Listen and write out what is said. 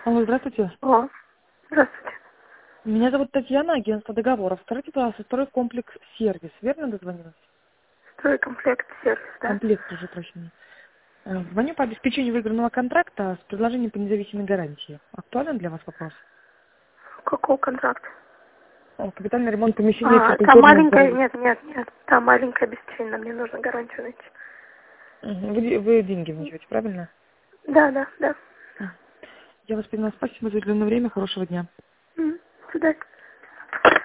Алло, здравствуйте. О, здравствуйте. Меня зовут Татьяна, агентство договоров. Скажите, пожалуйста, стройкомплекс сервис. Верно дозвонилась? Стройкомплект сервис, да? Комплект, уже прощения. Звоню по обеспечению выигранного контракта с предложением по независимой гарантии. Актуален для вас вопрос? Какой контракт? Капитальный ремонт помещения Там физкультурного маленькая, здоровья. нет. Там маленькое обеспечение, нам не нужно гарантию найти. Вы деньги внесете, правильно? Да. Мгм. Я вас поняла. Спасибо за уделенное время. Хорошего дня. До свидания.